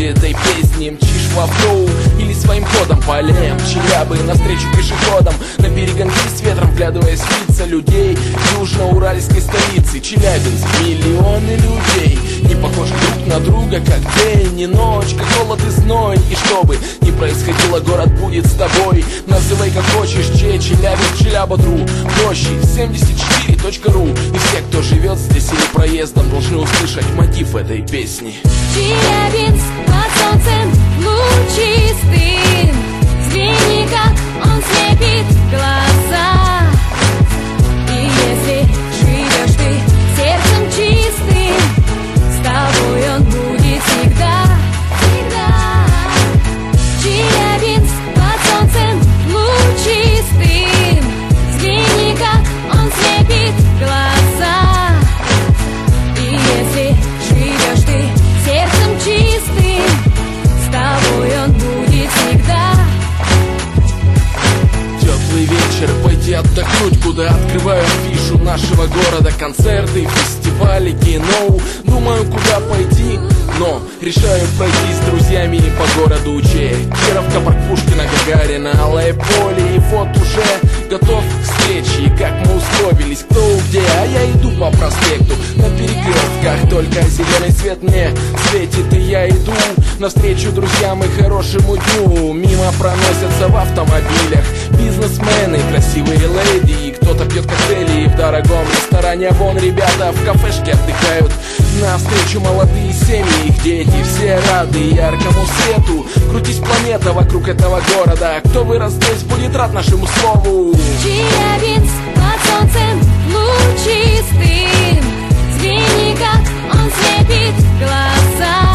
ноте этой песни. Мчишь в авто или своим ходом по аллеям Челябы навстречу пешеходам, на перегонки с ветром вглядываясь в лица людей южноуральской столицы. Челябинск, миллионы людей, не похожи друг на друга, как день и ночь, как холод и зной. И что бы ни происходило, город будет с тобой. Называй как хочешь, Челябинск, Челяба.ру, площадь 74.ру. И все, кто живет здесь или проездом, должны услышать мотив этой песни. Челябинск под солнцем лучистым, взгляни, как он слепит глаза. И если живешь ты сердцем чистым, с тобой он будет всегда, всегда. Челябинск под солнцем лучистым, взгляни, как он слепит глаза. И если живешь ты сердцем чистым, с тобой он будет всегда. Теплый вечер, пойти отдохнуть, куда открываю афишу нашего города. Концерты, фестивали, кино. Думаю, куда пойти, но решаю пройти с друзьями по городу Кировка, парк Пушкина, Гагарина, Алое поле. И вот уже готов к встрече. И как мы условились, кто где, а я иду по проспекту. На перекрестках только зеленый свет мне светит, и я иду навстречу друзьям и хорошему дню. Мимо проносятся в автомобилях бизнесмены, красивые леди, и кто-то пьет коктейли в дорогом ресторане. Вон ребята в кафешке отдыхают, навстречу молодые семьи, их дети все рады яркому свету. Крутись планета вокруг этого города, кто вырос здесь, будет рад нашему слову. Челябинск под солнцем лучистым, взгляни, как он слепит глаза.